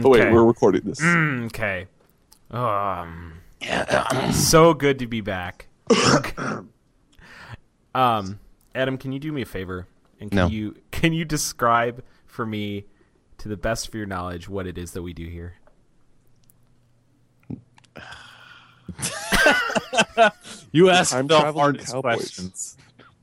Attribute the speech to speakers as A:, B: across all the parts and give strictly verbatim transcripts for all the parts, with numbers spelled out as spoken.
A: Oh wait, we're recording this.
B: Mm, okay. Um, so good to be back. um, Adam, can you do me a favor? And can
C: No.
B: you can you describe for me, to the best of your knowledge, what it is that we do here?
D: You asked
A: Time
D: the
A: traveling
D: hardest
A: cowboys.
D: questions.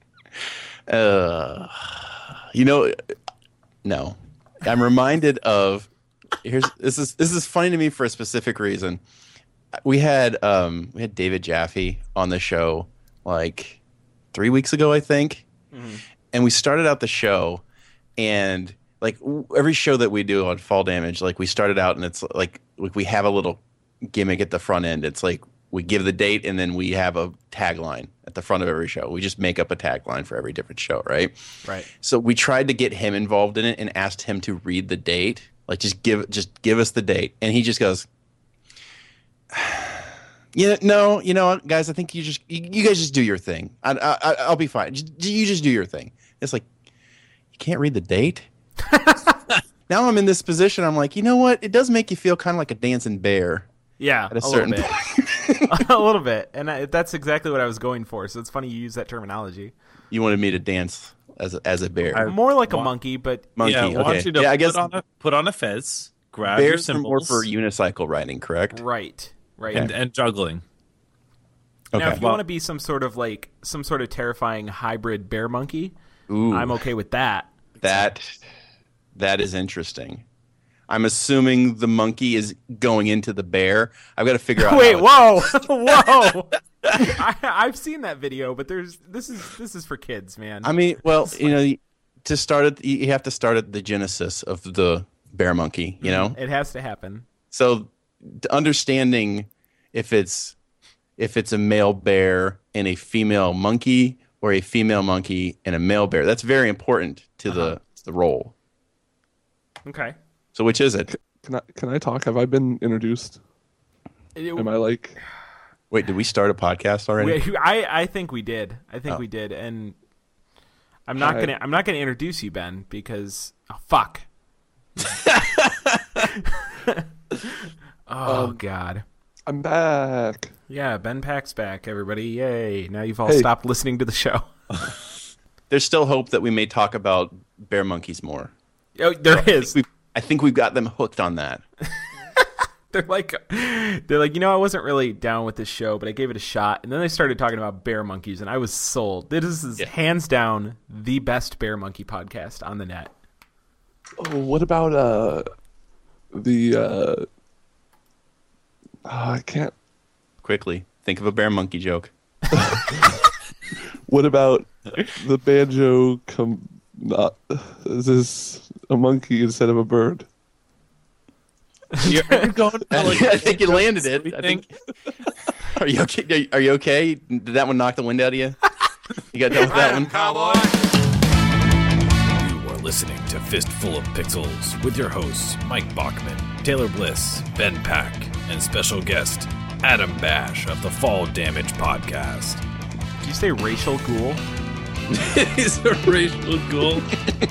C: Uh, you know, no. I'm reminded of here's this is this is funny to me for a specific reason. We had um we had David Jaffe on the show like three weeks ago, I think,
B: Mm-hmm.
C: and we started out the show, and like w- every show that we do on Fall Damage, like we started out and it's like like we have a little gimmick at the front end. It's like we give the date and then we have a tagline at the front of every show. We just make up a tagline for every different show, right?
B: Right.
C: So we tried to get him involved in it and asked him to read the date, like just give just give us the date, and he just goes, "Yeah, no, you know, what, guys, I think you just you, you guys just do your thing. I, I, I'll be fine. Just, you just do your thing." It's like you can't read the date. Now I'm in this position. I'm like, you know what? It does make you feel kind of like a dancing bear.
B: Yeah,
C: At a
B: a,
C: certain
B: little bit. A little bit, and I, that's exactly what I was going for. So it's funny you use that terminology.
C: You wanted me to dance as a, as a bear.
D: I-
B: More like a
D: Wha-
B: monkey, but
C: Monkey.
D: Yeah,
C: okay.
D: want you to
C: yeah, I guess
D: put on a, put on a fez, grab your
C: bears are more
D: symbols,
C: for unicycle riding, correct?
B: right, right.
D: and, and juggling.
C: Okay.
B: Now, if you
D: Well-
B: want to be some sort of like some sort of terrifying hybrid bear monkey,
C: Ooh.
B: I'm okay with that.
C: That that is interesting. I'm assuming the monkey is going into the bear. I've got to figure out.
B: Wait,
C: how it-
B: whoa, whoa! I, I've seen that video, but there's this is this is for kids, man.
C: I mean, well, you know, to start it, you have to start at the genesis of the bear monkey. You know,
B: It has to happen.
C: so understanding if it's if it's a male bear and a female monkey, or a female monkey and a male bear, that's very important to
B: Uh-huh.
C: the the role.
B: Okay.
C: So which is it?
A: Can I can I talk? Have I been introduced?
B: It-
A: Am I like?
C: Wait, did we start a podcast already?
B: we- I I think we did. I think
C: Oh.
B: we did, and I'm not
A: Alright.
B: gonna I'm not gonna introduce you, Ben, because oh fuck. oh
A: Um,
B: God.
A: I'm back.
B: Yeah, Ben Pack's back, everybody. Yay. Now you've all
A: Hey.
B: stopped listening to the show.
C: There's still hope that we may talk about bear monkeys more.
B: Oh, there is.
C: We, I think we've got them hooked on that.
B: They're like, they're like, you know, I wasn't really down with this show, but I gave it a shot. And then they started talking about bear monkeys, and I was sold. This is
C: Yeah.
B: hands down the best bear monkey podcast on the net.
A: Oh, what about uh the uh? oh, I can't.
C: Quickly, think of a bear monkey joke.
A: What about the banjo? Come, not is this a monkey instead of a bird?
D: You're, you're going for, like,
C: I think you landed it. I
D: everything.
C: think. Are you okay? Are you okay? Did that one knock the wind out of you? You got done with that one?
E: You are listening to Fistful of Pixels with your hosts Mike Bachman, Taylor Bliss, Ben Pack, and special guest Adam Bash of the Fall Damage Podcast.
B: Did you say racial ghoul?
D: He's a racial ghoul.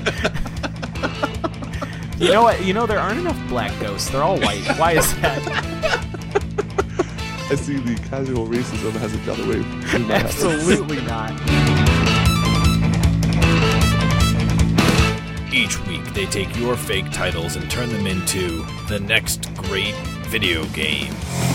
B: You know what? You know, there aren't enough black ghosts. They're all white. Why is that?
A: I see the casual racism has a other way. in my house.
B: Absolutely not.
E: Each week, they take your fake titles and turn them into the next great video game.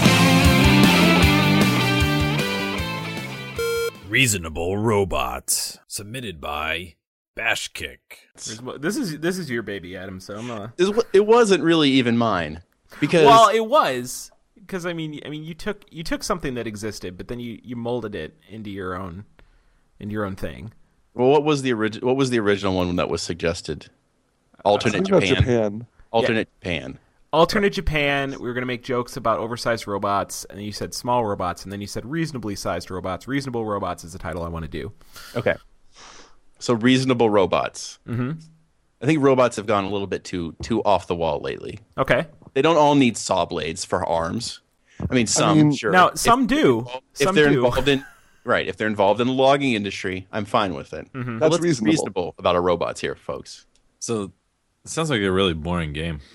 E: Reasonable Robots. Submitted by Bashkick.
B: There's mo- This is this is your baby, Adam. So I'm uh
C: It wa- It wasn't really even mine because
B: Well, it was because I mean, I mean, you took you took something that existed, but then you, you molded it into your own into your own thing.
C: well, what was the original? What was the original one that was suggested? Alternate
A: Something about
C: Japan.
A: Japan.
C: Alternate Japan.
B: Alternate Japan. We were gonna make jokes about oversized robots, and then you said small robots, and then you said reasonably sized robots. Reasonable robots is the title I want to do.
C: Okay. So reasonable robots.
B: Mm-hmm.
C: I think robots have gone a little bit too too off the wall lately.
B: Okay.
C: They don't all need saw blades for arms. I mean, some
A: mean-
C: sure.
B: Now
C: If-
B: some do.
C: if
B: Some
C: they're
B: do.
C: involved in right, if they're involved in the logging industry, I'm fine with it.
B: Mhm.
C: But
A: That's
C: let's be
A: reasonable.
C: reasonable about our robots here, folks.
D: So, it sounds like a really boring game.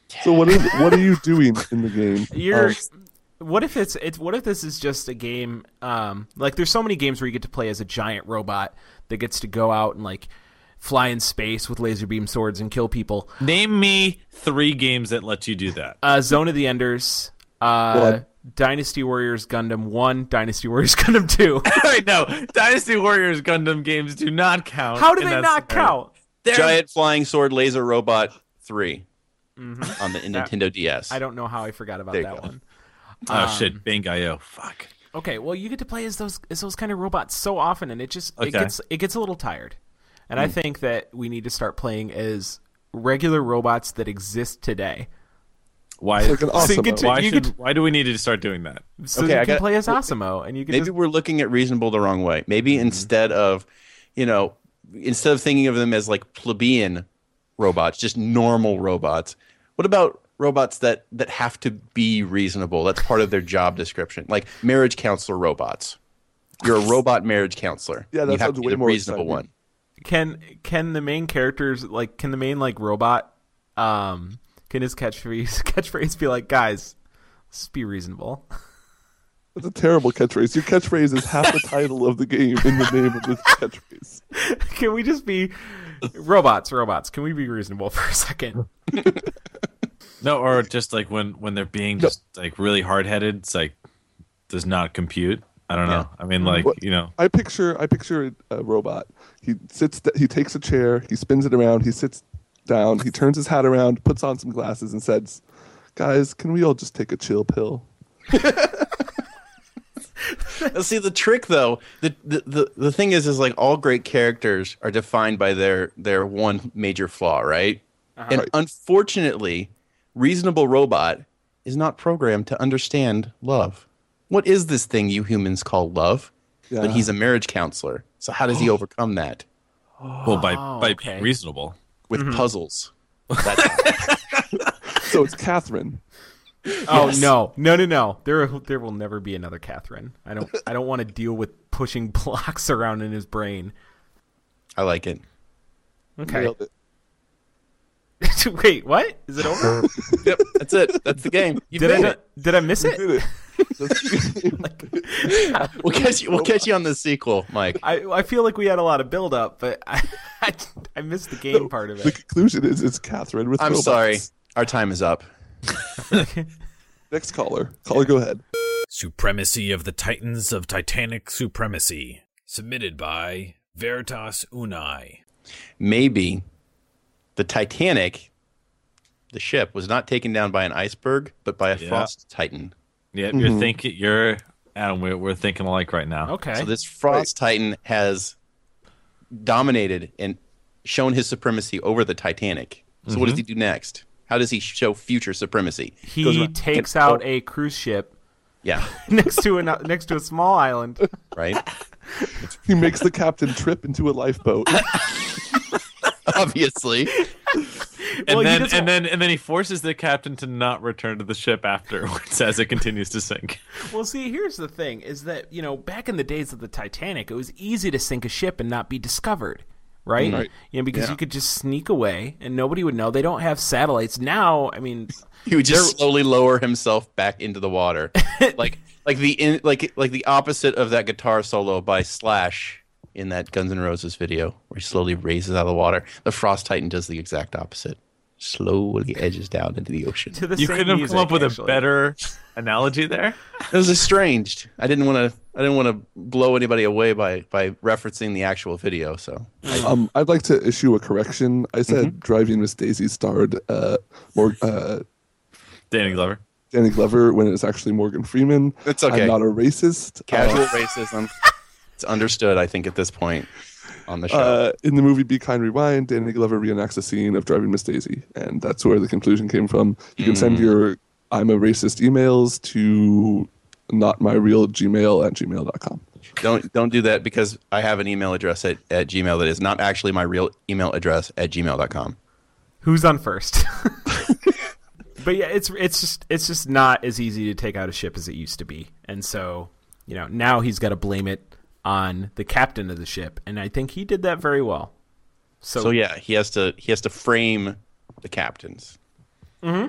A: So what is what are you doing in the game?
B: You're.
A: Um,
B: What if it's it's what if this is just a game? Um, like there's so many games where you get to play as a giant robot that gets to go out and like fly in space with laser beam swords and kill people.
E: Name me three games that let you do that.
B: Uh, Zone of the Enders, uh,
A: What?
B: Dynasty Warriors Gundam one, Dynasty Warriors Gundam two.
E: I know. Dynasty Warriors Gundam games do not count.
B: How do
E: in
B: they
E: that
B: not
E: scenario.
B: count?
E: They're-
C: Giant flying sword laser robot three
B: Mhm.
C: on the Nintendo D S.
B: I don't know how I forgot about
C: There you
B: that
C: go.
B: one.
E: Oh
B: Um,
E: shit, Bangai-O. Fuck.
B: Okay, well, you get to play as those as those kind of robots so often, and it just it
E: Okay.
B: gets it gets a little tired. And I think that we need to start playing as regular robots that exist today.
E: Why?
A: It's like an
B: So you
A: awesome.
B: get to-
E: why
B: you
E: should?
B: could-
E: Why do we need to start doing that?
B: So
C: Okay,
B: you
C: I
B: can
C: got-
B: play as Asimo, and you can
C: Maybe
B: just
C: we're looking at reasonable the wrong way. Maybe instead of, you know, instead of thinking of them as like plebeian robots, just normal robots, what about robots that, that have to be reasonable? That's part of their job description. Like marriage counselor robots. You're a robot marriage counselor.
A: Yeah, that
C: you have
A: sounds
C: to be
A: way
C: the
A: more
C: reasonable
A: exciting.
C: one.
B: can can the main characters like can the main like robot um can his catchphrase catchphrase be like, guys, let's be reasonable.
A: That's a terrible catchphrase. Your catchphrase is half the title of the game in the name of the catchphrase.
B: Can we just be robots, robots? Can we be reasonable for a second?
E: No, or just like when when they're being just like really hard headed, it's like does not compute. I don't know. I mean, like
A: What-
E: you know,
A: I picture I picture a robot. He sits. He takes a chair. He spins it around. He sits down. He turns his hat around, puts on some glasses, and says, "Guys, can we all just take a chill pill?"
C: Now, see, the trick though, the, the the the thing is, is like all great characters are defined by their their one major flaw, right? And
A: Right.
C: unfortunately, reasonable robot is not programmed to understand love. What is this thing you humans call love?
A: Yeah.
C: But he's a marriage counselor. So how does he overcome that?
E: well by
B: Oh,
E: by
B: okay.
E: being reasonable.
C: With puzzles. That's,
A: So it's Catherine.
B: Oh
C: Yes.
B: no, no, no, no! There, there will never be another Catherine. I don't, I don't want to deal with pushing blocks around in his brain.
C: I like it.
B: Okay.
A: Nailed it.
B: Wait, what? Is it over?
C: Yep, that's it. That's the game. You
B: Did I,
C: made
B: not- did I miss
A: You
B: it?
A: did it. That's-
C: We'll catch you. We'll catch you on the sequel, Mike.
B: I, I feel like we had a lot of build up, but I, I, I missed the game part of
A: the
B: it.
A: conclusion is it's Catherine with
C: I'm
A: robots.
C: sorry. Our time is up.
A: Next caller. Caller, go ahead.
E: Supremacy of the Titans of Titanic Supremacy. Submitted by Veritas Unai.
C: Maybe the Titanic, the ship, was not taken down by an iceberg, but by a
E: Yeah.
C: frost titan.
E: Yeah, you're thinking. You're Adam. We're we're thinking alike right now.
B: Okay.
C: So this frost titan has dominated and shown his supremacy over the Titanic. So what does he do next? How does he show future supremacy? Goes
B: he
C: around-
B: takes out a cruise ship
C: Yeah,
B: next to a next to a small island.
C: right.
A: He makes the captain trip into a lifeboat.
C: Obviously,
E: And
B: Well, he
E: then
B: doesn't-
E: and then and then he forces the captain to not return to the ship afterwards as it continues to sink.
B: Well, see, here's the thing: is that you know, back in the days of the Titanic, it was easy to sink a ship and not be discovered, right?
A: Right.
B: You know, because
C: Yeah.
B: you could just sneak away and nobody would know. They don't have satellites now. I mean,
C: he would just slowly lower himself back into the water, like like the in, like like the opposite of that guitar solo by Slash in that Guns N' Roses video, where he slowly raises out of the water. The Frost Titan does the exact opposite, slowly edges down into the ocean.
B: to the
E: You
B: same
E: couldn't have
B: music,
E: come up with
B: actually.
E: a better analogy there.
C: It was estranged. I didn't want to. I didn't want to blow anybody away by by referencing the actual video. So
A: Um, I'd like to issue a correction. I said Driving Miss Daisy starred uh, more, uh,
E: Danny Glover.
A: Danny Glover when it's actually Morgan Freeman.
C: It's okay.
A: I'm not a racist.
C: casual
A: Uh,
C: racism. It's understood, I think, at this point on the show.
A: Uh, in the movie Be Kind Rewind, Danny Glover reenacts a scene of Driving Miss Daisy, and that's where the conclusion came from. You can send your I'm a racist emails to notmyrealgmail at gmail dot com.
C: don't don't do that, because I have an email address at, at Gmail that is not actually my real email address at gmail dot com.
B: Who's on first? But yeah, it's it's just it's just not as easy to take out a ship as it used to be, and so you know now he's got to blame it on the captain of the ship, and I think he did that very well. So,
C: So yeah, he has to he has to frame the captains.
B: Mhm.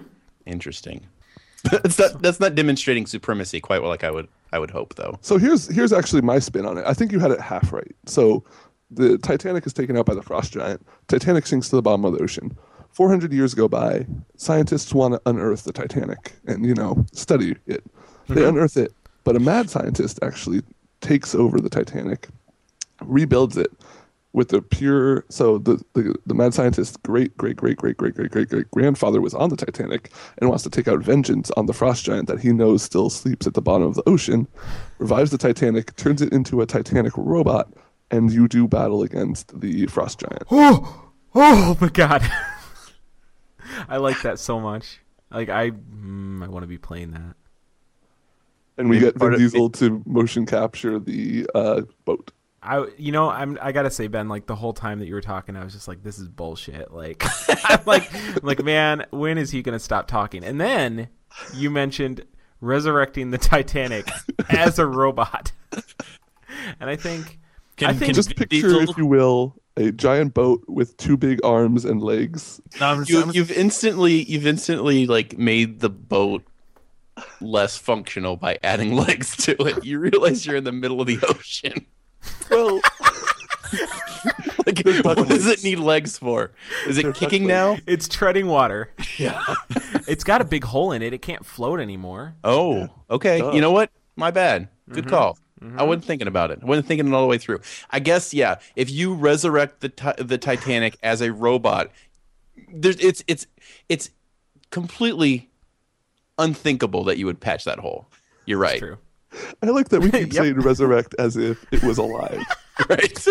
C: Interesting. That's not that's not demonstrating supremacy quite like I would I would hope though.
A: So here's here's actually my spin on it. I think you had it half right. So the Titanic is taken out by the frost giant. Titanic sinks to the bottom of the ocean. four hundred years go by. Scientists want to unearth the Titanic and, you know, study it. They
B: Mm-hmm.
A: unearth it, but a mad scientist actually takes over the Titanic, rebuilds it with the pure. So the, the, the mad scientist's great, great, great, great, great, great, great, great grandfather was on the Titanic and wants to take out vengeance on the frost giant that he knows still sleeps at the bottom of the ocean, revives the Titanic, turns it into a Titanic robot, and you do battle against the frost giant.
B: Oh, oh my god! I like that so much. Like I, mm, I want to be playing that.
A: And we
C: Maybe
A: get Vin
C: part of-
A: Diesel to motion capture the uh, boat.
B: I, you know, I'm. I gotta say, Ben, like the whole time that you were talking, I was just like, "This is bullshit." Like, I'm like, I'm like, man, when is he gonna stop talking? And then you mentioned resurrecting the Titanic as a robot, and I think,
E: Can-
B: I think,
E: can-
A: Just
E: Vin
A: picture,
E: Diesel-
A: if you will, a giant boat with two big arms and legs.
E: No, I'm,
C: You,
E: I'm-
C: you've instantly you've instantly like made the boat less functional by adding legs to it. You realize you're in the middle of the ocean.
A: Well,
C: Like,
A: There's
C: what
A: duck
C: does
A: legs.
C: it need legs for? Is it
A: There's duck
C: kicking
A: legs.
C: now?
B: it's treading water.
C: Yeah.
B: It's got a big hole in it. It can't float anymore.
C: Oh, okay.
A: Duh.
C: You know what? My bad. Good
B: Mm-hmm.
C: call. I wasn't thinking about it. I wasn't thinking it all the way through. I guess yeah. If you resurrect the ti- the Titanic as a robot, there's it's it's it's completely unthinkable that you would patch that hole. You're right.
B: True.
A: I like that we keep
B: Yep.
A: saying resurrect as if it was alive.
C: Right.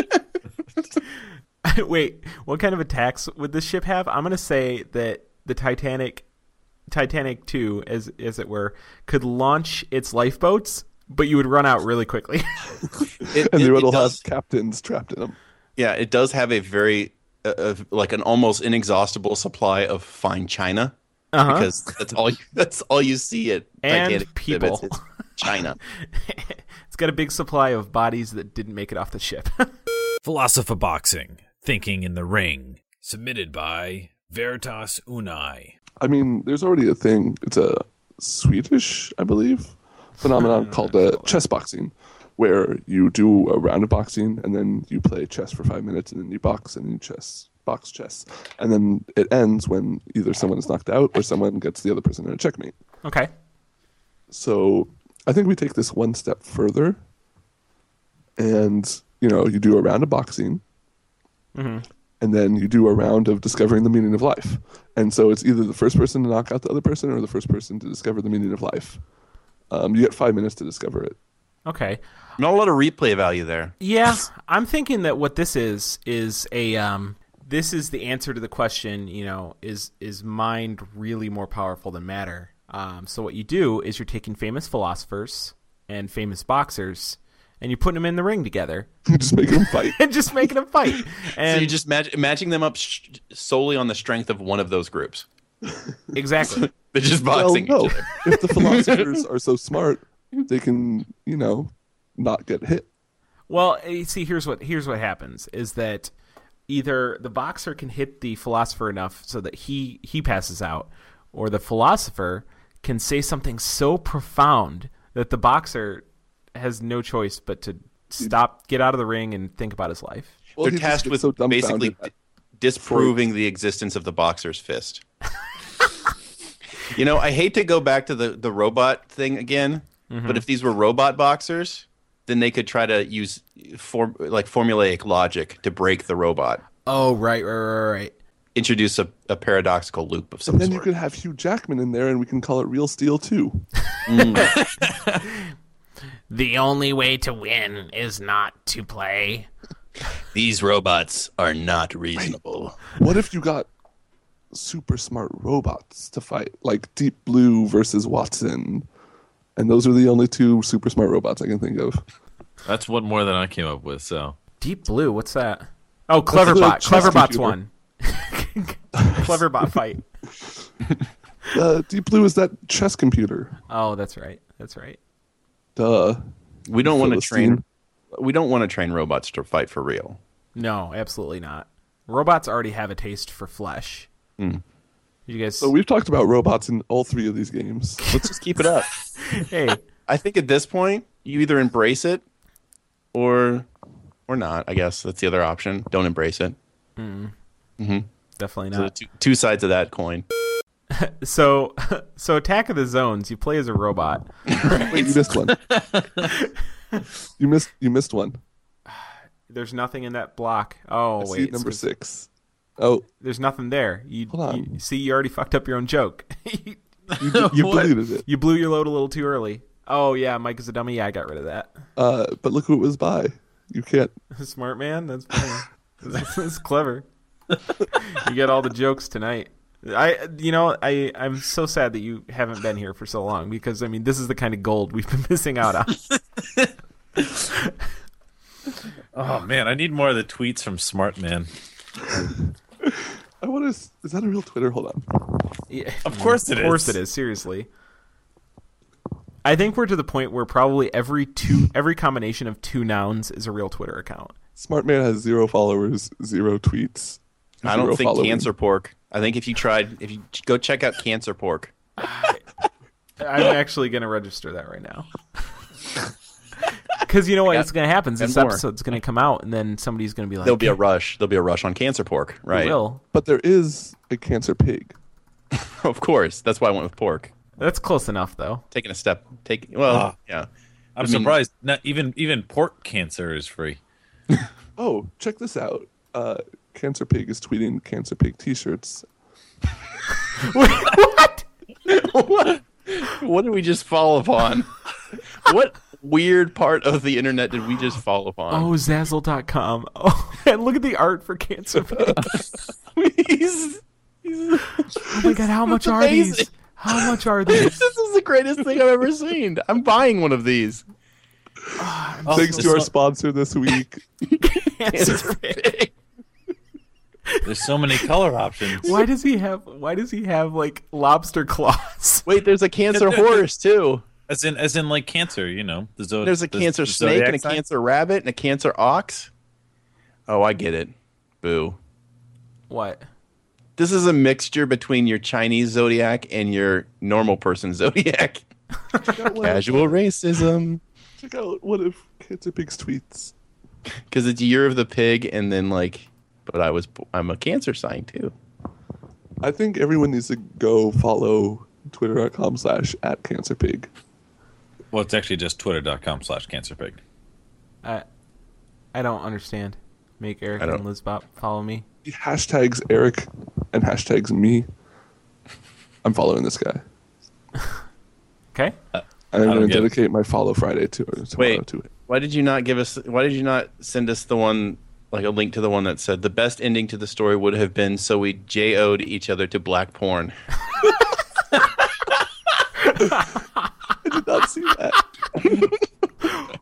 B: Wait, what kind of attacks would this ship have? I'm gonna say that the Titanic, Titanic two, as as it were, could launch its lifeboats, but you would run out really quickly.
C: It,
A: And
C: it-
A: the
C: it
A: will
C: does-
A: have captains trapped in them.
C: yeah, it does have a very uh, of like an almost inexhaustible supply of fine china
B: Uh-huh.
C: because that's all you, that's all you see at
B: And
C: Titanic
B: people.
C: exhibits is China.
B: It's got a big supply of bodies that didn't make it off the ship.
E: Philosopher Boxing, Thinking in the Ring, submitted by Veritas Unai.
A: I mean, there's already a thing. It's a Swedish, I believe, phenomenon called uh, chess boxing, where you do a round of boxing and then you play chess for five minutes and then you box and you chess, box chess, and then it ends when either someone is knocked out or someone gets the other person in a checkmate.
B: Okay.
A: So I think we take this one step further, and you know, you do a round of boxing, and then you do a round of discovering the meaning of life. And so it's either the first person to knock out the other person or the first person to discover the meaning of life. Um, you get five minutes to discover it.
B: Okay.
C: Not a lot of replay value there.
B: Yeah, I'm thinking that what this is is a um this is the answer to the question, you know, is is mind really more powerful than matter? Um, so what you do is you're taking famous philosophers and famous boxers and you're putting them in the ring together
A: You just make them fight.
B: and just making them fight. And
C: So you're just match- matching them up sh- solely on the strength of one of those groups.
B: exactly.
C: They're just
A: Well,
C: boxing
A: no.
C: each other.
A: If the philosophers are so smart, they can, you know, not get hit.
B: Well, you see, here's what here's what happens is that either the boxer can hit the philosopher enough so that he he passes out, or the philosopher can say something so profound that the boxer has no choice but to stop, get out of the ring, and think about his life.
A: Well,
C: They're
A: he just
C: tasked
A: gets
C: with
A: so dumbfounded
C: basically
A: that-
C: d- disproving the existence of the boxer's fist. You know, I hate to go back to the, the robot thing again, but if these were robot boxers, then they could try to use form, like formulaic logic to break the robot,
B: Oh, right, right, right, right.
C: introduce a, a paradoxical loop of some
A: And then you
C: sort.
A: could have Hugh Jackman in there, and we can call it Real Steel too.
B: The only way to win is not to play.
C: These robots are not reasonable.
A: What if you got super smart robots to fight, like Deep Blue versus Watson? And those are the only two super smart robots I can think of.
D: That's one more than I came up with. So
B: Deep Blue, what's that? Oh,
A: the
B: Cleverbot.
A: chess
B: Cleverbot's
A: computer.
B: one. Cleverbot fight.
A: Uh, Deep Blue is that chess computer.
B: Oh, that's right. That's right.
A: Duh.
C: We don't want to
A: Philistine.
C: train. We don't want to train robots to fight for real.
B: No, absolutely not. Robots already have a taste for flesh. You guys.
A: So we've talked about robots in all three of these games.
C: Let's just keep it up.
B: Hey,
C: I think at this point, you either embrace it or or not. I guess that's the other option. Don't embrace it. Mm-hmm.
B: definitely
C: So
B: not.
C: two, two sides of that coin.
B: So, so Attack of the Zones, you play as a robot.
A: Wait, you missed one. you missed you missed one.
B: There's nothing in that block. Oh,
A: I see
B: wait. it's
A: number
B: 'cause
A: six. Oh,
B: There's nothing there. You,
A: Hold on.
B: you see, you already fucked up your own joke. you,
A: you, d- you
D: What?
A: deleted it.
B: you blew your load a little too early. Oh, yeah, Mike is a dummy. Yeah, I got rid of that.
A: Uh, but look who it was by. You can't.
B: Smart man. That's funny. that's, that's clever. You get all the jokes tonight. I, you know, I, I'm so sad that you haven't been here for so long because I mean, this is the kind of gold we've been missing out on.
E: Oh man, I need more of the tweets from Smart Man.
A: I want to. Is that a real Twitter? Hold on.
B: Yeah,
E: Of course it
B: Of course
E: is.
B: it is. Seriously. I think we're to the point where probably every two, every combination of two nouns is a real Twitter account.
A: Smart Man has zero followers, zero tweets.
C: I don't
A: zero
C: think
A: following.
C: Cancer Pork. I think if you tried, if you go check out Cancer Pork.
B: I'm actually going to register that right now. Because you know what?
C: got-
B: It's going to happen. This
C: more.
B: episode's going to come out, and then somebody's going to be like,
C: There'll be a rush. There'll be a rush on Cancer Pork,
B: "It
C: right?
B: will."
A: But there is a cancer pig.
C: Of course. That's why I went with pork.
B: That's close enough, though.
C: Taking a step. Take well,
E: Ah.
C: yeah.
E: I'm
C: I mean-
E: surprised. Not even even pork cancer is free.
A: Oh, check this out. Uh, Cancer Pig is tweeting Cancer Pig T-shirts.
B: What?
C: what? What did we just fall upon? What weird part of the internet did we just fall upon?
B: Oh, Zazzle dot com. Oh, and look at the art for Cancer Pig.
C: he's, he's,
B: Oh my god, how much are
C: amazing.
B: these? How much are these?
C: this is the greatest thing I've ever seen. I'm buying one of these.
E: Oh,
A: Thanks to
E: there's
A: our
E: so-
A: sponsor this week.
B: Cancer Pig.
E: There's so many color options.
B: Why does he have? Why does he have like lobster claws?
C: Wait, there's a cancer horse too.
E: As in, as in, like cancer. You know, the zo-
C: There's a
E: the-
C: cancer
E: the
C: snake
E: zodiac
C: and a
E: sign?
C: cancer rabbit and a cancer ox. Oh, I get it. Boo.
B: What?
C: This is a mixture between your Chinese zodiac and your normal person zodiac.
A: Check out one of-
C: Casual racism.
A: Check out one of Cancer Pig's tweets.
C: Because it's year of the pig, and then like, but I was I'm a cancer sign too.
A: I think everyone needs to go follow twitter.com slash at cancerpig.
E: Well, it's actually just twitter.com slash cancerpig.
B: I I don't understand. Make Eric
C: I don't-
B: and Lizbop follow me.
A: He hashtags Eric and hashtags me. I'm following this guy.
B: Okay.
A: I'm
E: don't
A: going to
E: get it.
A: dedicate my follow Friday to tomorrow
C: Wait.
A: to it.
C: Why did you not give us? Why did you not send us the one like a link to the one that said the best ending to the story would have been so we J O'd each other to black porn?
A: I did not see that.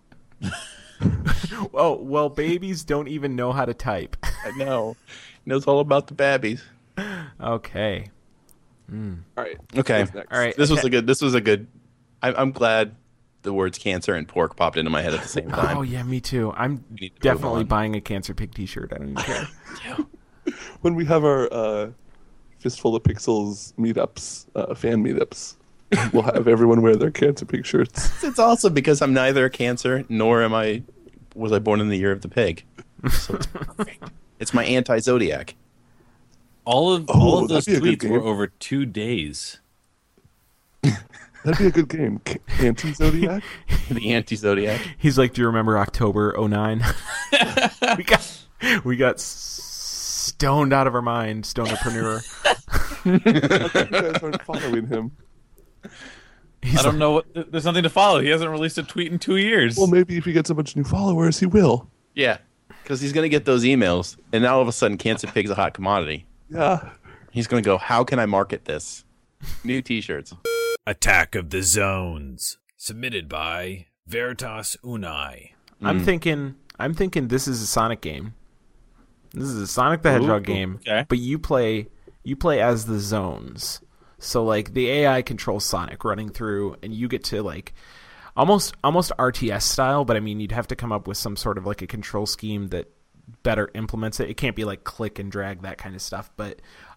B: Oh well, babies don't even know how to type.
C: I know. He knows all about the babbies.
B: Okay.
A: All right.
C: Okay.
A: What's next?
B: All right.
C: This was a good. This was a good. I, I'm glad the words cancer and pork popped into my head at the same time.
B: Oh yeah, me too. I'm
C: We need to move
B: definitely
C: on.
B: buying a Cancer Pig T-shirt. I don't even care.
A: When we have our uh, Fistful of Pixels meetups, uh, fan meetups, we'll have everyone wear their Cancer Pig shirts.
C: It's also because I'm neither a cancer nor am I. Was I born in the year of the pig? So it's perfect. It's my anti-zodiac.
E: All of
A: Oh,
E: all of those
A: that'd be a good
E: tweets were
A: game.
E: over two days.
A: That'd be a good game. Ca- Anti-Zodiac?
C: The anti-zodiac.
B: He's like, "Do you remember October oh nine? we got we got s- stoned out of our mind, stonerpreneur."
A: You guys aren't following him.
B: He's
E: I don't
B: like,
E: know. What, there's nothing to follow. He hasn't released a tweet in two years.
A: Well, maybe if he gets a bunch of new followers, he will.
C: Yeah, because he's gonna get those emails, and now all of a sudden, cancer pig's a hot commodity.
A: Yeah.
C: He's gonna go, how can I market this? New T-shirts.
E: Attack of the Zones, submitted by Veritas Unai.
B: I'm thinking. I'm thinking this is a Sonic game. This is a Sonic the Hedgehog
E: Ooh,
B: game,
E: okay.
B: but you play you play as the zones. So like the A I controls Sonic running through, and you get to like almost almost R T S style. But I mean, you'd have to come up with some sort of like a control scheme that better implements it. It can't be like click and drag, that kind of stuff. But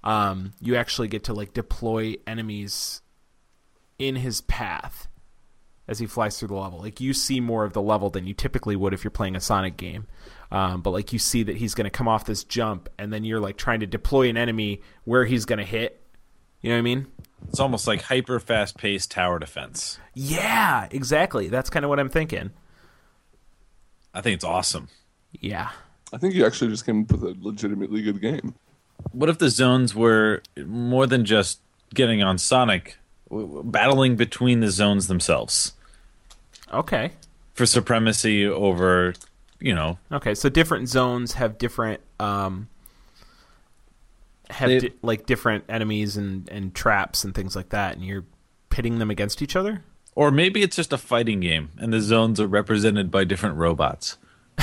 B: um, you actually get to like deploy enemies in his path as he flies through the level. Like you see more of the level than you typically would if you're playing a Sonic game. Um, but like you see that he's going to come off this jump, and then you're like trying to deploy an enemy where he's going to hit. You know what I mean?
E: It's almost like hyper fast paced tower defense.
B: Yeah, exactly. That's kind of what I'm thinking.
E: I think it's awesome.
B: Yeah.
A: I think you actually just came up with a legitimately good game.
E: What if the zones were more than just getting on Sonic, w- w- battling between the zones themselves
B: Okay.
E: for supremacy over, you know,
B: Okay, so different zones have different um have
E: They-
B: di- like different enemies and and traps and things like that, and you're pitting them against each other?
E: or maybe it's just a fighting game and the zones are represented by different robots.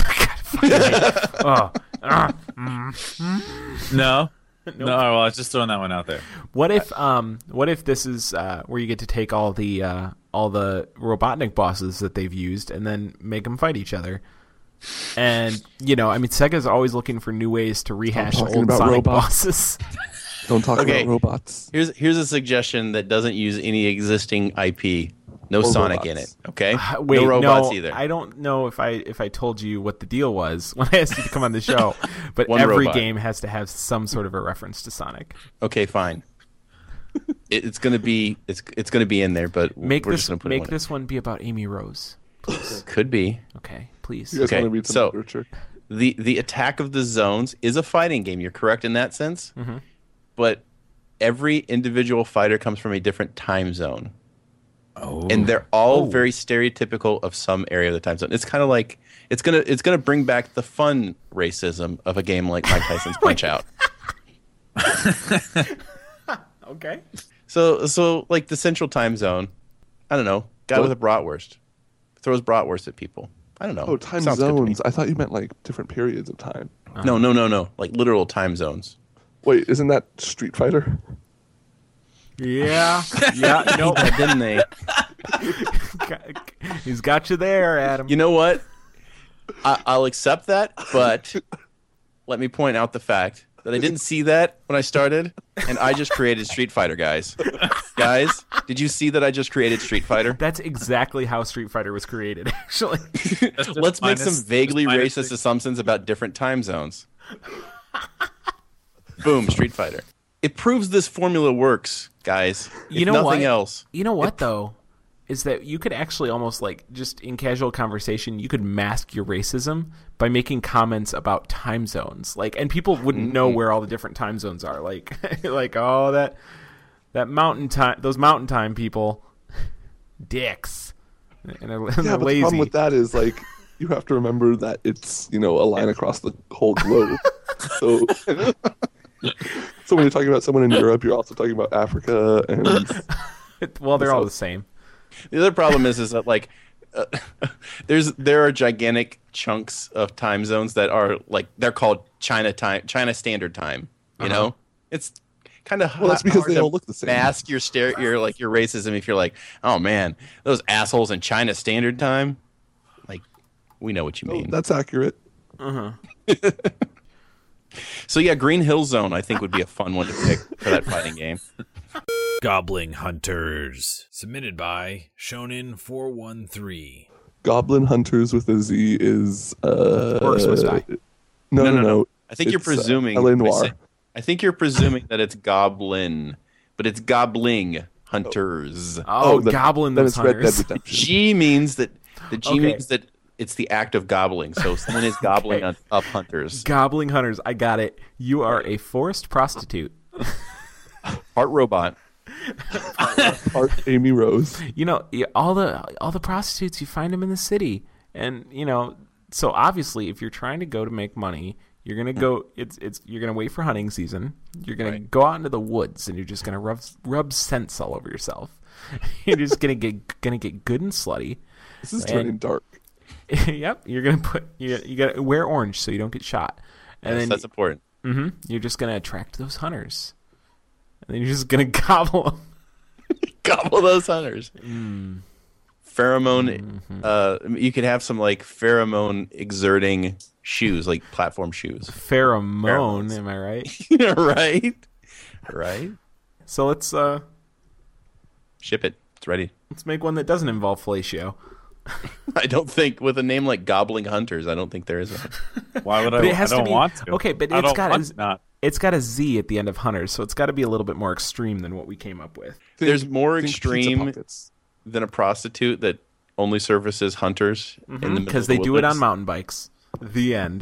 B: Oh. ah.
E: No? No, well, I was just throwing that one out there.
B: What if um what if this is uh where you get to take all the uh all the Robotnik bosses that they've used and then make them fight each other? And you know, I mean, Sega's always looking for new ways to rehash
A: talking
B: old
A: about
B: Sonic
A: robots.
B: bosses.
A: Don't talk
C: Okay.
A: about robots.
C: Here's here's a suggestion that doesn't use any existing I P. No
A: Or
C: Sonic
A: robots.
C: in it. Okay.
B: Uh, Wait,
C: no robots
B: no,
C: either.
B: I don't know if I if I told you what the deal was when I asked you to come on the show, but
C: One
B: every
C: robot.
B: game has to have some sort of a reference to Sonic.
C: Okay, fine. it, it's gonna be it's it's gonna be in there, but
B: Make
C: we're
B: this
C: just gonna put
B: make
C: it in.
B: this one be about Amy Rose.
C: Could be.
B: Okay, please.
A: You guys
C: Okay,
A: want to read some
C: so-
A: literature?
C: the the Attack of the Zones is a fighting game. You're correct in that sense.
B: Mhm.
C: But every individual fighter comes from a different time zone.
E: Oh.
C: And they're all
B: Oh.
C: very stereotypical of some area of the time zone. It's kind of like it's gonna it's gonna bring back the fun racism of a game like Mike Tyson's Punch Out.
B: Okay.
C: So so like the Central Time Zone, I don't know, guy
A: What?
C: with a bratwurst throws bratwurst at people. I don't know.
A: Oh, time
C: Sounds good to me.
A: zones. I thought you meant like different periods of time.
C: No, no, no, no. Like literal time zones.
A: Wait, isn't that Street Fighter?
B: Yeah. Yeah. Nope.
C: Didn't they?
B: He's got you there, Adam.
C: You know what? I, I'll accept that, but let me point out the fact that I didn't see that when I started, and I just created Street Fighter, guys. Guys, did you see that I just created Street Fighter?
B: That's exactly how Street Fighter was created, actually.
E: That's just
C: Let's make
E: minus-
C: some vaguely
E: just minus
C: racist
E: the-
C: assumptions about different time zones. Boom, Street Fighter. It proves this formula works, guys.
B: You
C: if
B: know
C: nothing
B: what?
C: else.
B: You know what, though? Is that you could actually almost like just in casual conversation, you could mask your racism by making comments about time zones. Like, and people wouldn't know where all the different time zones are. Like, like, oh, that that mountain time, those mountain time people, dicks, and they're, and
A: Yeah,
B: they're
A: but
B: lazy.
A: the problem with that is like you have to remember that it's, you know, a line across the whole globe. so, so when you're talking about someone in Europe, you're also talking about Africa and
B: well, they're all the same.
C: The other problem is, is that like, uh, there's there are gigantic chunks of time zones that are like they're called China time, China Standard Time. You
B: Uh-huh.
C: know, it's kind of
A: well, that's because they all look the same.
C: Mask your stare, your like your racism if you're like, oh man, those assholes in China Standard Time. Like, we know what you
A: Oh,
C: mean.
A: that's accurate.
B: Uh-huh.
C: So yeah, Green Hill Zone I think would be a fun one to pick for that fighting game.
E: Goblin Hunters. Submitted by Shonen four one three.
A: Goblin Hunters with a Z is uh
B: Or Swiss Die.
A: No, no, no.
C: I think you're
A: It's, uh,
C: presuming.
A: L A
C: I
A: Noire.
C: say- I think you're presuming that it's Goblin, but it's Gobbling Hunters.
B: Oh,
A: then-
B: goblin
A: then
B: those
A: it's Red Dead
B: hunters.
A: Redemption.
C: G means that the G
B: Okay.
C: means that it's the act of gobbling. So someone is gobbling
B: Okay.
C: up hunters.
B: Gobbling hunters. I got it. You are a forced prostitute.
C: Heart robot.
A: Art Amy Rose.
B: You know, y- all the all the prostitutes, you find them in the city, and you know, so obviously, if you're trying to go to make money, you're gonna go. It's it's you're gonna wait for hunting season. You're gonna
C: Right.
B: go out into the woods, and you're just gonna rub rub scents all over yourself. You're just gonna get gonna get good and slutty.
A: This is
B: And-
A: turning dark.
B: Yep, you're gonna put you you gotta wear orange so you don't get shot, and
C: Yes,
B: then
C: that's important.
B: mhm, you're just gonna attract those hunters, and then you're just gonna gobble them.
C: Gobble those hunters.
B: Mm.
C: Pheromone.
B: Mm-hmm.
C: Uh, you could have some like pheromone exerting shoes, like platform shoes.
B: Pheromone,
C: Pheromones.
B: am I right?
C: right. Right?
B: So let's uh,
C: Ship it. It's ready.
B: let's make one that doesn't involve fellatio.
C: I don't think with a name like Gobbling Hunters, I don't think there is one.
E: Why would I?
B: But it has
E: I don't
B: to be
E: want to.
B: okay. But
E: I
B: it's
E: don't
B: got
E: want
B: a,
E: not.
B: it's got a Z at the end of Hunters, so it's got to be a little bit more extreme than what we came up with.
A: Think-
C: There's more
A: think pizza
C: extreme
A: pockets.
C: than a prostitute that only services hunters in the middle
B: Because
C: of the
B: they do it on
C: woodlands.
B: mountain bikes. The end.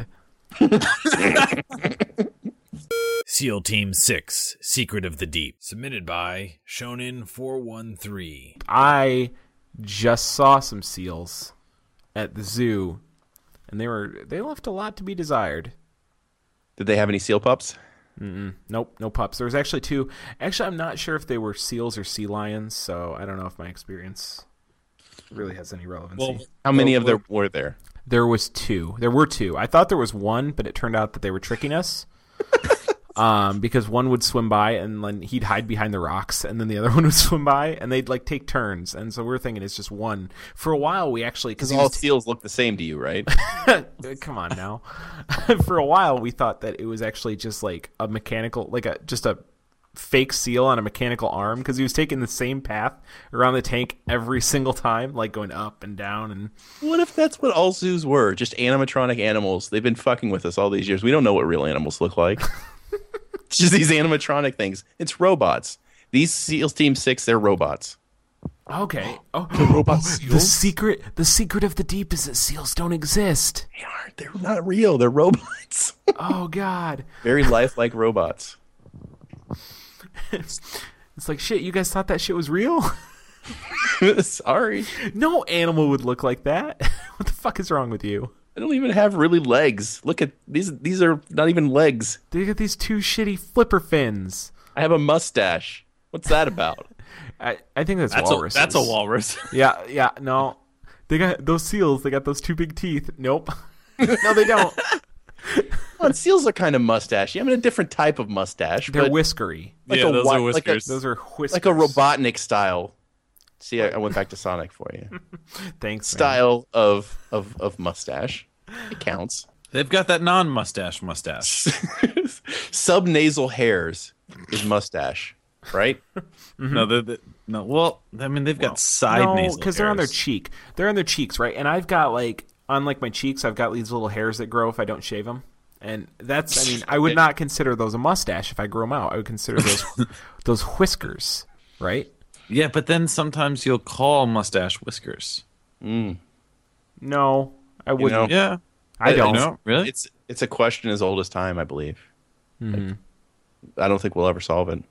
E: SEAL Team six, Secret of the Deep. Submitted by Shonen four one three.
B: I just saw some seals at the zoo, and they were they left a lot to be desired.
C: Did they have any seal pups?
B: Nope, no pups. There was actually two. Actually, I'm not sure if they were seals or sea lions, so I don't know if my experience really has any relevancy.
E: Well,
C: How many
E: Well,
C: of there were there?
B: There was two. There were two. I thought there was one, but it turned out that they were tricking us. um, because one would swim by and then he'd hide behind the rocks, and then the other one would swim by, and they'd like take turns. And so we were thinking it's just one. For a while, we actually
C: Because
B: because
C: all seals look the same to you, right?
B: come on now. For a while, we thought that it was actually just like a mechanical, like a just a fake seal on a mechanical arm, because he was taking the same path around the tank every single time, like going up and down. And
C: What if that's what all zoos were? Just animatronic animals. They've been fucking with us all these years. We don't know what real animals look like. It's just these animatronic things. It's robots. These SEALs Team six, they're robots.
B: okay, oh,
A: robot
B: the
A: seals?
B: secret, the secret of the deep is that seals don't exist.
C: They aren't. They're not real. They're robots.
B: Oh God.
C: Very lifelike robots.
B: It's like, shit, you guys thought that shit was real?
C: Sorry.
B: No animal would look like that. What the fuck is wrong with you?
C: They don't even have really legs. Look at these. These are not even legs.
B: They got these two shitty flipper fins.
C: I have a mustache. What's that about?
B: I, I think that's,
E: That's a,
B: walruses.
E: that's a walrus.
B: Yeah, yeah, no. They got those seals, they got those two big teeth. Nope. No, they don't.
C: Well, seals are kind of mustachy. I mean, a different type of mustache.
B: They're
C: but
B: whiskery.
C: like
E: Yeah,
C: a
E: those
C: wi-
E: are
C: like a-
E: whiskers.
B: Those are whiskers.
C: like a Robotnik style. See, I, I went back to Sonic for you.
B: Thanks, man.
C: Style of, of of mustache. It counts.
E: They've got that non-mustache mustache.
C: Subnasal hairs is mustache, right?
E: No, they're, they no. Well, I mean, they've got side
B: No,
E: nasal
B: because they're on their
E: hairs.
B: cheek. They're on their cheeks, right? And I've got like on like my cheeks, I've got these little hairs that grow if I don't shave them. And that's, I mean, I would not consider those a mustache if I grow them out. I would consider those those whiskers, right?
E: Yeah, but then sometimes you'll call mustache whiskers.
B: No, I wouldn't.
C: know,
E: Yeah,
B: I don't.
E: No, really?
C: It's it's a question as old as time, I believe. Like, I don't think we'll ever solve it.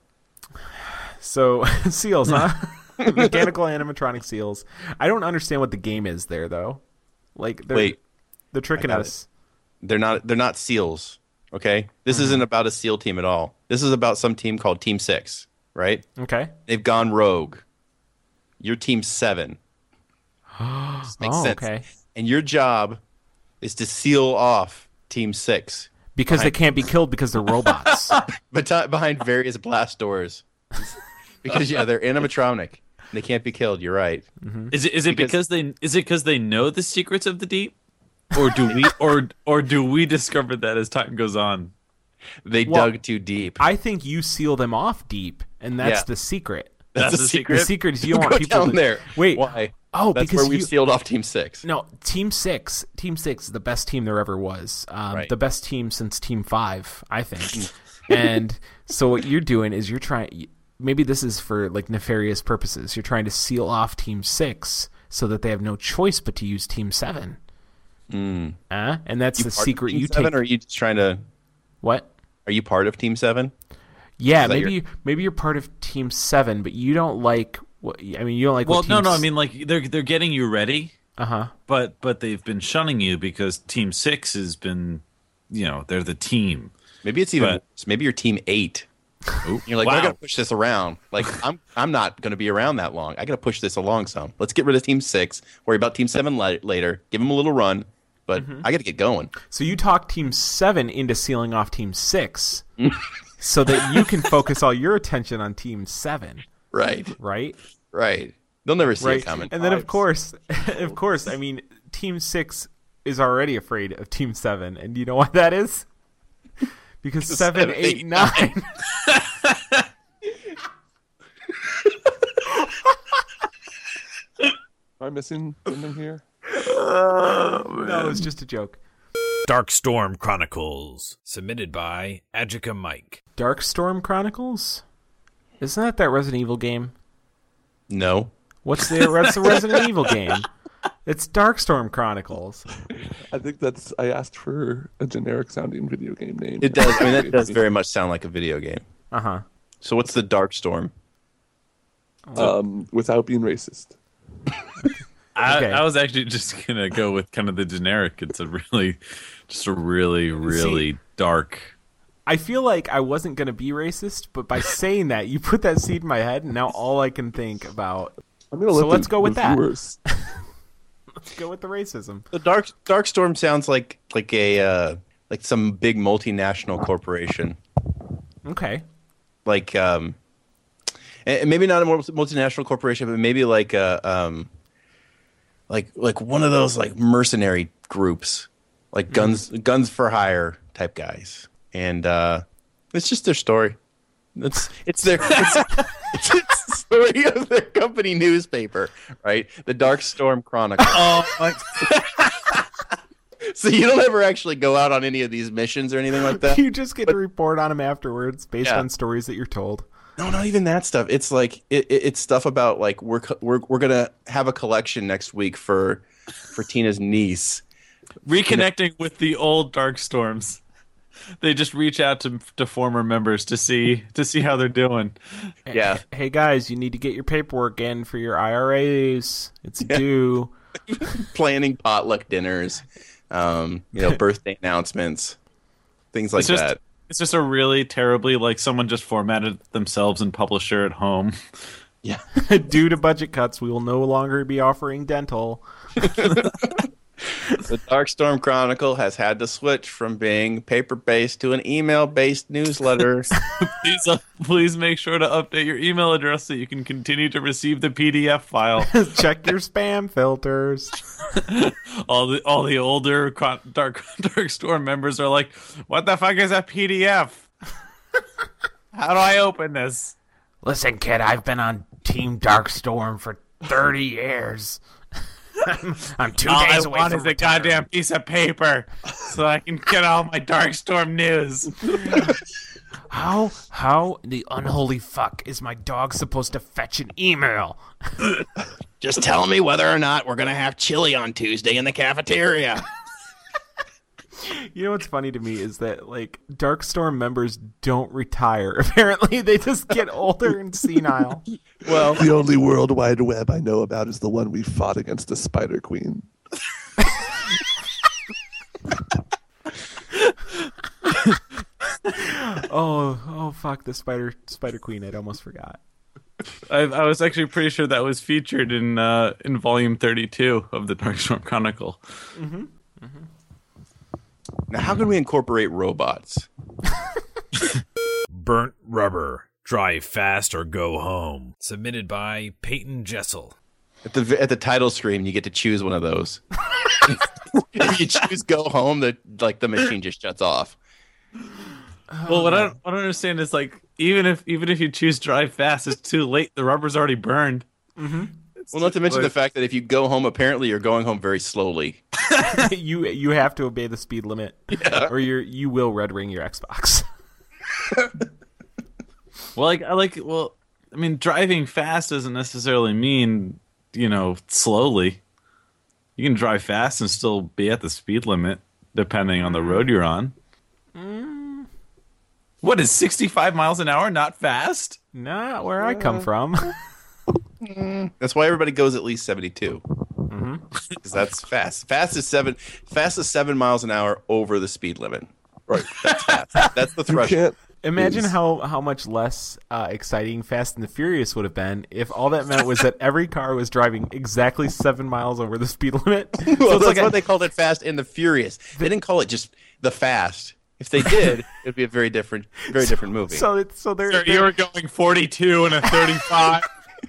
B: So seals, huh? Mechanical animatronic seals. I don't understand what the game is there, though. Like, they're,
C: Wait,
B: they're tricking
C: I got
B: us.
C: they're not they're not seals. Okay, this isn't about a SEAL team at all. This is about some team called Team Six, right?
B: Okay.
C: They've gone rogue. You're Team Seven. This makes
B: Oh,
C: sense.
B: okay.
C: And your job is to seal off Team Six,
B: Because they can't be killed because they're robots.
C: but t- behind various blast doors. Because yeah, they're animatronic. They can't be killed. You're right.
E: Is it is it
C: Because-
E: because they is it because they know the secrets of the deep, or do we or or do we discover that as time goes on?
C: They
B: Well,
C: dug too deep.
B: I think you seal them off deep, and that's
C: Yeah.
B: the secret.
C: That's,
E: That's
C: a
E: the
C: secret.
B: The secret is you don't
C: Go
B: want people
C: down
B: to...
C: there.
B: Wait.
C: Why?
B: Oh,
C: That's
B: because
C: where we've
B: you...
C: sealed off Team Six.
B: No, Team Six. Team Six is the best team there ever was. Um,
C: Right.
B: The best team since Team Five, I think. And so what you're doing is you're trying. Maybe this is for like nefarious purposes. You're trying to seal off Team Six so that they have no choice but to use Team Seven.
C: Mm.
B: Uh, and that's
C: You
B: the
C: part of
B: secret
C: Team
B: you
C: Seven,
B: take.
C: or are you just trying to?
B: What?
C: Are you part of Team Seven?
B: Yeah,
C: Is that
B: maybe
C: your-
B: you, maybe you're part of Team Seven, but you don't like. What, I mean, you don't like.
E: Well,
B: what
E: no, no. I
B: teams-
E: mean, like they're they're getting you ready,
B: Uh huh.
E: but but they've been shunning you because Team Six has been, you know, they're the team.
C: Maybe it's even.
E: But-
C: worse. Maybe you're Team Eight. You're like,
E: Wow.
C: I gotta push this around. Like, I'm I'm not gonna be around that long. I gotta push this along some. Let's get rid of Team Six. Worry about Team Seven la- later. Give them a little run, but I gotta get going.
B: So you talk Team Seven into sealing off Team Six, so that you can focus all your attention on Team Seven,
C: Right,
B: right?
C: right. They'll never see
B: Right.
C: it coming.
B: And then of course, of course, I mean, Team Six is already afraid of Team Seven, and do you know why that is? Because seven,
C: seven,
B: eight,
C: eight,
B: nine.
A: Am I missing something here?
B: No, it was just a joke.
E: Darkstorm Chronicles, submitted by Adjika Mike.
B: Darkstorm Chronicles? Isn't that that Resident Evil game?
C: No.
B: What's the, what's the Resident Evil game? It's Darkstorm Chronicles.
A: I think that's. I asked for a generic sounding video game name.
C: It does. I mean, that does very much sound like a video game.
B: Uh huh.
C: So what's the Darkstorm?
A: Um, without being racist.
D: I,
B: Okay.
D: I was actually just gonna go with kind of the generic. It's a really, just a really, really
B: See-
D: dark.
B: I feel like I wasn't going to be racist, but by saying that, you put that seed in my head, and now all I can think about.
A: I'm gonna
B: So
A: let
B: let's
A: the,
B: go with
A: the
B: that.
A: viewers-
B: Let's go with the racism.
C: The Dark Darkstorm sounds like like a uh, like some big multinational corporation.
B: Okay.
C: Like um, and maybe not a multi- multinational corporation, but maybe like a um, like like one of those like mercenary groups, like guns guns for hire type guys, and uh, it's just their story. It's it's their it's, it's, it's the story of their company newspaper, right? The Darkstorm Chronicle.
D: Oh my!
C: So you don't ever actually go out on any of these missions or anything like that?
B: You just get to report on them afterwards based
C: Yeah.
B: on stories that you're told.
C: No, not even that stuff. It's like it, it, it's stuff about like we're co- we're we're gonna have a collection next week for for Tina's niece.
D: Reconnecting with the old Darkstorms. They just reach out to to former members to see to see how they're doing.
C: Yeah,
B: Hey guys, you need to get your paperwork in for your I R As. It's due.
C: planning potluck dinners, um, you know, birthday announcements, things like
D: It's just
C: that.
D: it's just a really terribly like someone just formatted themselves in Publisher at home.
C: Yeah,
B: Due to budget cuts, we will no longer be offering dental.
C: the Darkstorm Chronicle has had to switch from being paper-based to an email-based newsletter.
D: Please, uh, please make sure to update your email address so you can continue to receive the P D F file.
B: Check your spam filters.
D: all the all the older Chron- Dark Darkstorm members are like, "What the fuck is a P D F? How do I open this?"
B: Listen, kid, I've been on Team Darkstorm for thirty years. I'm, I'm two
D: All
B: days
D: I
B: away
D: want
B: from
D: is a
B: retirement.
D: goddamn piece of paper so I can get all my Darkstorm news.
B: How, how the unholy fuck is my dog supposed to fetch an email?
C: Just tell me whether or not we're gonna have chili on Tuesday in the cafeteria.
B: You know what's funny to me is that, like, Darkstorm members don't retire. Apparently, they just get older and senile.
C: Well,
A: The only World Wide Web I know about is the one we fought against the Spider Queen.
B: Oh, oh, fuck, the Spider Spider Queen. I'd almost forgot.
D: I, I was actually pretty sure that was featured in uh, in volume thirty-two of the Darkstorm Chronicle.
C: now how can we incorporate robots?
E: Burnt Rubber, Drive Fast or Go Home, submitted by Peyton Jessel.
C: At the at the title screen, you get to choose one of those. If you choose go home, the like the machine just shuts off.
D: Well, what I don't, what I don't understand is like even if even if you choose Drive Fast, it's too late. The rubber's already burned.
C: Well, not to mention the fact that if you go home, apparently you're going home very slowly.
B: you you have to obey the speed limit, or you you will red ring your Xbox.
D: Well, like I like well, I mean, driving fast doesn't necessarily mean you know slowly. You can drive fast and still be at the speed limit, depending on the road you're on. What is sixty-five miles an hour? Not fast?
B: Not where I come from.
C: That's why everybody goes at least seventy-two. Because that's fast. Fast is seven. Fast is seven miles an hour over the speed limit. Right. That's fast. That's the
A: You
C: threshold.
A: can't.
B: Imagine
A: Please.
B: how, how much less uh, exciting Fast and the Furious would have been if all that meant was that every car was driving exactly seven miles over the speed limit. So
C: Well,
B: it's
C: that's
B: like
C: why
B: a-
C: they called it Fast and the Furious. They didn't call it just the Fast. If they did, it'd be a very different, very different movie.
B: so it's so they're,
D: Sir,
B: they're-
D: you were going forty-two and a thirty-five.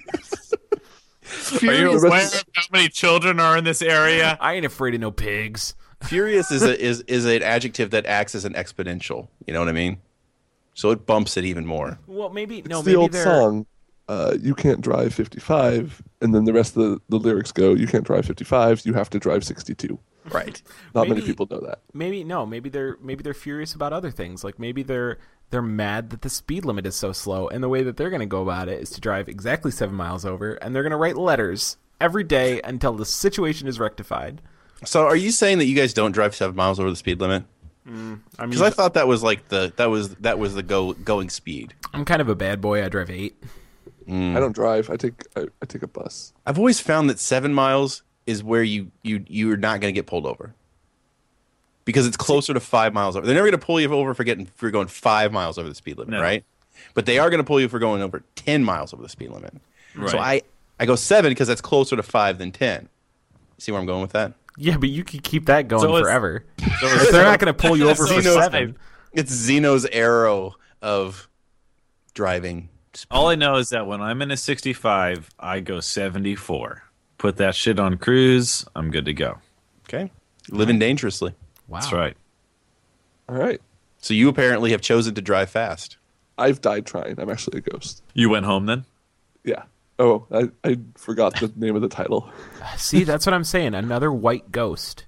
D: Are you
A: Furious-
D: aware of how many children are in this area?
B: I ain't afraid of no pigs.
C: Furious is a, is is an adjective that acts as an exponential. You know what I mean? So it bumps it even more.
B: Well, maybe no,
A: It's the
B: maybe
A: old
B: they're
A: song. uh, you can't drive fifty-five, and then the rest of the, the lyrics go, you can't drive fifty-five, you have to drive sixty-two.
C: Right.
A: Not
B: Maybe-
A: many people know that.
B: Maybe no, maybe they're maybe they're furious about other things. Like maybe they're they're mad that the speed limit is so slow, and the way that they're going to go about it is to drive exactly seven miles over, and they're going to write letters every day until the situation is rectified.
C: So are you saying that you guys don't drive seven miles over the speed limit?
B: I mean,
C: Because I thought that was like the that was that was the go going speed.
B: I'm kind of a bad boy. I drive eight.
A: I don't drive. I take I, I take a bus.
C: I've always found that seven miles is where you you you're not going to get pulled over. Because it's closer to five miles over. They're never going to pull you over for getting for going five miles over the speed limit,
D: No.
C: right? But they are going to pull you for going over ten miles over the speed limit.
D: Right.
C: So I I go seven because that's closer to five than ten. See where I'm going with that?
B: Yeah, but you could keep that going
D: So it's-
B: forever. If they're not going to pull you over for
C: Zeno's-
B: seven.
C: It's Zeno's arrow of driving. speed.
D: All I know is that when I'm in a sixty-five, I go seventy-four. Put that shit on cruise, I'm good to go.
C: Okay, living dangerously.
B: Wow.
D: That's right.
A: All right.
C: So you apparently have chosen to drive fast.
A: I've died trying. I'm actually a ghost.
D: You went home then?
A: Yeah. Oh, I, I forgot the name of the title.
B: See, that's what I'm saying. Another white ghost.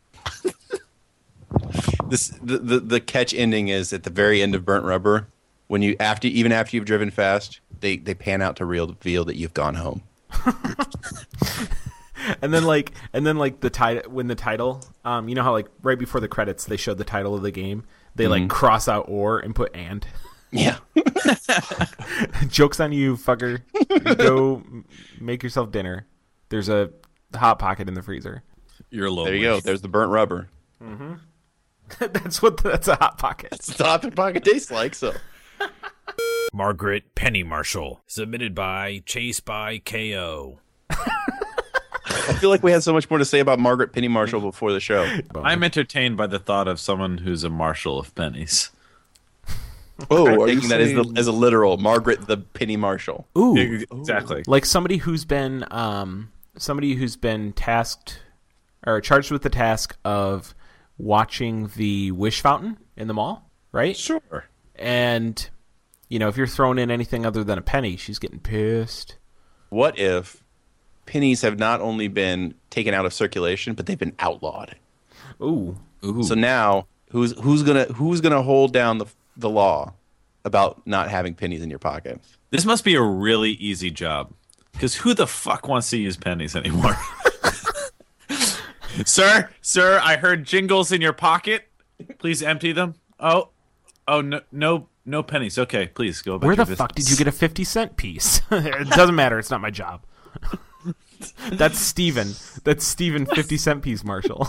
C: This the, the the catch ending is at the very end of Burnt Rubber, when you after even after you've driven fast, they they pan out to reveal that you've gone home.
B: And then like and then like the title when the title um you know how like right before the credits they showed the title of the game, they like cross out or and put and.
C: Yeah.
B: Joke's on you, fucker. Go m- make yourself dinner. There's a hot pocket in the freezer.
D: You're lonely.
C: There you go. There's the burnt rubber.
B: That's what that's a hot pocket.
C: That's what the hot pocket tastes like. So
E: Margaret Penny Marshall, submitted by Chase by K O.
C: I feel like we had so much more to say about Margaret Penny Marshall before the show.
D: I'm entertained by the thought of someone who's a marshal of pennies.
A: Oh,
C: I'm
A: are you
C: taking that as,
A: saying,
C: the, as a literal Margaret the Penny Marshall.
B: Ooh.
D: Exactly.
B: Like somebody who's been um somebody who's been tasked or charged with the task of watching the wish fountain in the mall, right?
C: Sure.
B: And you know, if you're throwing in anything other than a penny, she's getting pissed.
C: What if pennies have not only been taken out of circulation, but they've been outlawed?
B: Ooh.
D: Ooh.
C: So now, who's who's gonna who's gonna hold down the the law about not having pennies in your pocket?
D: This must be a really easy job. Because who the fuck wants to use pennies anymore? Sir, sir, I heard jingles in your pocket. Please empty them. Oh, oh, no, no, no pennies. Okay, please go back.
B: Where
D: to
B: the
D: your
B: fuck did
D: business.
B: you get a fifty cent piece? It doesn't matter. It's not my job. That's Steven. That's Steven fifty cent piece Marshall.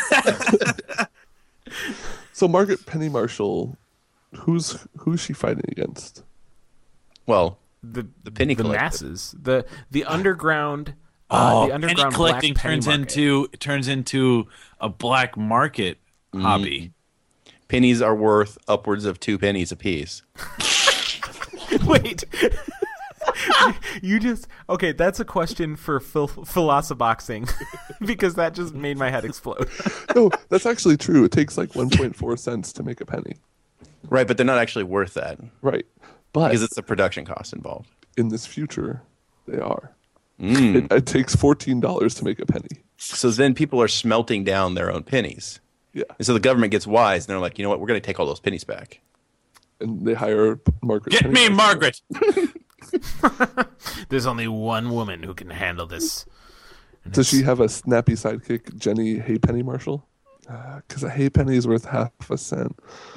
A: So Margaret Penny Marshall, who's who's she fighting against?
C: Well,
B: The
C: The penny
B: the
C: collector.
B: masses. The the underground uh,
D: Oh,
B: the
D: penny
B: underground
D: collecting
B: black penny
D: turns
B: market.
D: into turns into a black market hobby.
C: pennies are worth upwards of two pennies apiece.
B: Wait. You just okay. That's a question for phil- philosophoxing because that just made my head explode.
A: No, that's actually true. It takes like one point four cents to make a penny.
C: Right, but they're not actually worth that
A: Right. But
C: because it's the production cost involved.
A: in this future, they are.
C: Mm.
A: It, it takes fourteen dollars to make a penny.
C: So then people are smelting down their own pennies.
A: Yeah.
C: And so the government gets wise and they're like, you know what, we're going to take all those pennies back.
A: And they hire Margaret
D: Get
A: Penny
D: me,
A: Marshall.
D: Margaret.
B: There's only one woman who can handle this. And
A: Does she
B: it's-
A: have a snappy sidekick, Jenny Haypenny Marshall? Because a halfpenny is worth half a cent.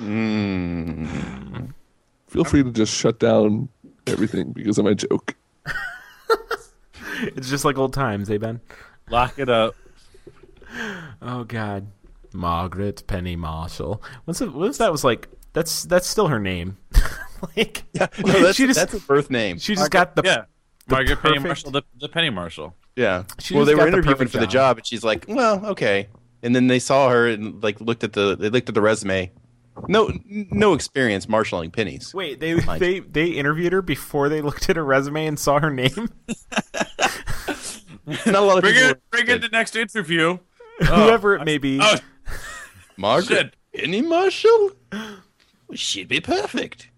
C: Mm.
A: Feel free to just shut down everything because of my joke.
B: It's just like old times, eh, Ben?
D: Lock it up.
B: Oh God, Margaret Penny Marshall. What's it, what's that was like? That's that's still her name. Like,
C: Yeah, no, that's,
B: she just
C: that's a birth name.
B: she just got the
D: Yeah.
B: the
D: Margaret Penny
B: perfect-
D: Marshall, the, the Penny Marshal.
C: Yeah.
B: She
C: well,
B: just
C: they
B: got
C: were
B: the
C: interviewing
B: perfect
C: for the
B: job.
C: job, and she's like, "Well, okay." And then they saw her and like looked at the they looked at the resume. No, no experience marshalling pennies.
B: Wait, they they they interviewed her before they looked at her resume and saw her name.
C: Not a lot of
D: Bring
C: people.
D: it, bring it the next interview.
B: Whoever it may be.
D: Oh,
C: Margaret Penny Marshall. She'd be perfect.